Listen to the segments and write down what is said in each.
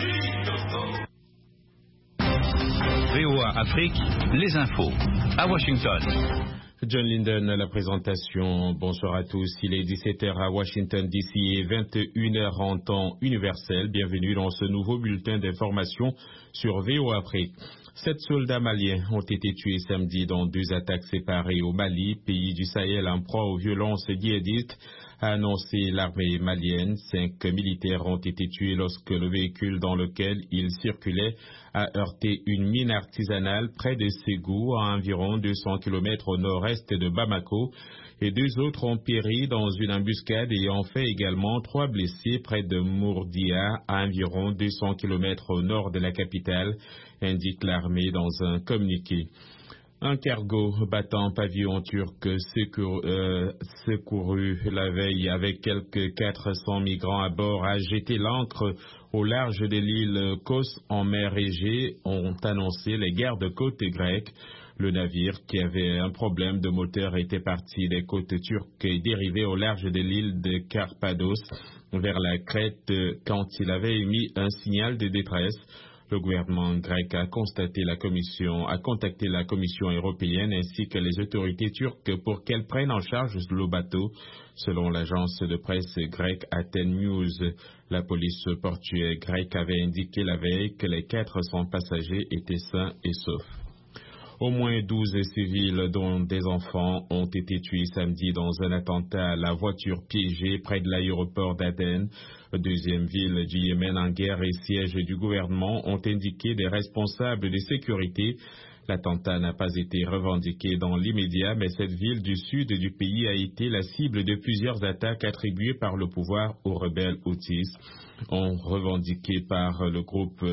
VOA Afrique, les infos. À Washington. John Linden à la présentation. Bonsoir à tous. Il est 17h à Washington DC et 21h en temps universel. Bienvenue dans ce nouveau bulletin d'information sur VOA Afrique. 7 soldats maliens ont été tués samedi dans 2 attaques séparées au Mali, pays du Sahel en proie aux violences djihadistes, a annoncé l'armée malienne. 5 militaires ont été tués lorsque le véhicule dans lequel ils circulaient a heurté une mine artisanale près de Ségou, à environ 200 km au nord-est de Bamako, et 2 autres ont péri dans une embuscade et ont fait également 3 blessés près de Mourdia, à environ 200 km au nord de la capitale, indique l'armée dans un communiqué. Un cargo battant pavillon turc secouru la veille avec quelques 400 migrants à bord a jeté l'ancre au large de l'île Kos en mer Égée, ont annoncé les gardes-côtes grecques. Le navire, qui avait un problème de moteur, était parti des côtes turques et dérivé au large de l'île de Carpados vers la Crète quand il avait émis un signal de détresse. Le gouvernement grec a contacté la Commission européenne ainsi que les autorités turques pour qu'elles prennent en charge le bateau. Selon l'agence de presse grecque Athens News, la police portuaire grecque avait indiqué la veille que les 400 passagers étaient sains et saufs. Au moins 12 civils, dont des enfants, ont été tués samedi dans un attentat à la voiture piégée près de l'aéroport d'Aden. Deuxième ville du Yémen en guerre et siège du gouvernement, ont indiqué des responsables de sécurité. L'attentat n'a pas été revendiqué dans l'immédiat, mais cette ville du sud du pays a été la cible de plusieurs attaques attribuées par le pouvoir aux rebelles houthis, revendiquées par le groupe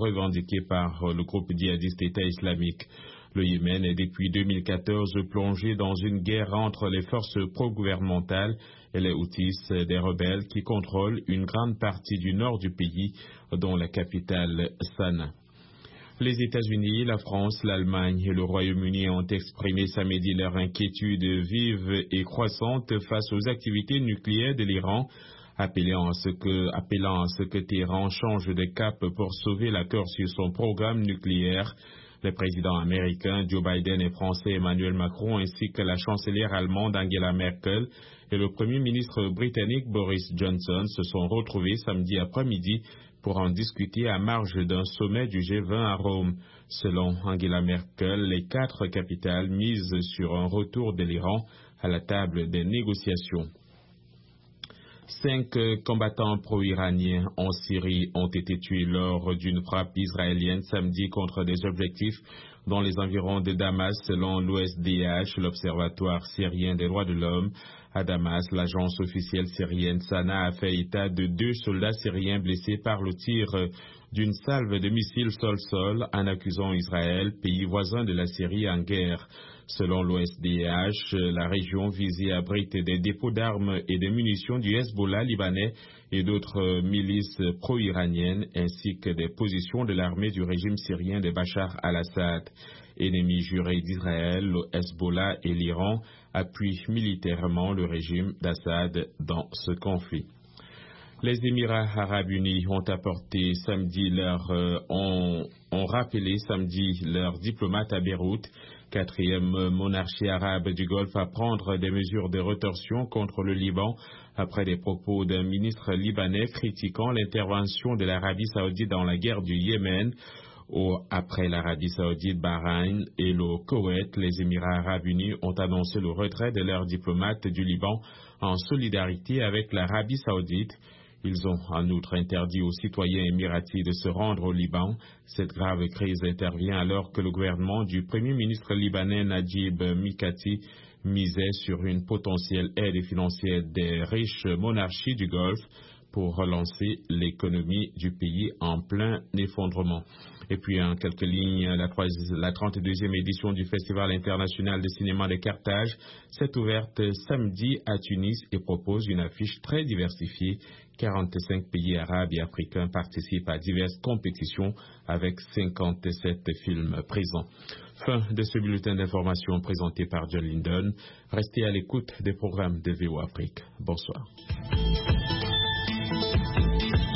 djihadiste État islamique. Le Yémen est depuis 2014 plongé dans une guerre entre les forces pro-gouvernementales et les Houthis, des rebelles qui contrôlent une grande partie du nord du pays, dont la capitale Sanaa. Les États-Unis, la France, l'Allemagne et le Royaume-Uni ont exprimé samedi leur inquiétude vive et croissante face aux activités nucléaires de l'Iran, appelant à ce que Téhéran change de cap pour sauver l'accord sur son programme nucléaire. Le président américain Joe Biden et français Emmanuel Macron ainsi que la chancelière allemande Angela Merkel et le premier ministre britannique Boris Johnson se sont retrouvés samedi après-midi pour en discuter à marge d'un sommet du G20 à Rome. Selon Angela Merkel, les 4 capitales misent sur un retour de l'Iran à la table des négociations. 5 combattants pro-iraniens en Syrie ont été tués lors d'une frappe israélienne samedi contre des objectifs dans les environs de Damas, selon l'OSDH, l'Observatoire syrien des droits de l'homme. À Damas, l'agence officielle syrienne Sana a fait état de 2 soldats syriens blessés par le tir d'une salve de missiles sol-sol, en accusant Israël, pays voisin de la Syrie en guerre. Selon l'OSDH, la région visée abrite des dépôts d'armes et de munitions du Hezbollah libanais et d'autres milices pro-iraniennes, ainsi que des positions de l'armée du régime syrien de Bachar al-Assad. Ennemis jurés d'Israël, le Hezbollah et l'Iran appuient militairement le régime d'Assad dans ce conflit. Les Émirats arabes unis ont rappelé samedi leurs diplomates à Beyrouth, 4e monarchie arabe du Golfe, à prendre des mesures de rétorsion contre le Liban après des propos d'un ministre libanais critiquant l'intervention de l'Arabie saoudite dans la guerre du Yémen. Après l'Arabie saoudite, Bahreïn et le Koweït, les Émirats arabes unis ont annoncé le retrait de leurs diplomates du Liban en solidarité avec l'Arabie saoudite. Ils ont en outre interdit aux citoyens émiratis de se rendre au Liban. Cette grave crise intervient alors que le gouvernement du Premier ministre libanais Najib Mikati misait sur une potentielle aide financière des riches monarchies du Golfe pour relancer l'économie du pays en plein effondrement. Et puis en quelques lignes, la 32e édition du Festival international de cinéma de Carthage s'est ouverte samedi à Tunis et propose une affiche très diversifiée. 45 pays arabes et africains participent à diverses compétitions avec 57 films présents. Fin de ce bulletin d'information présenté par John Linden. Restez à l'écoute des programmes de VOA Afrique. Bonsoir.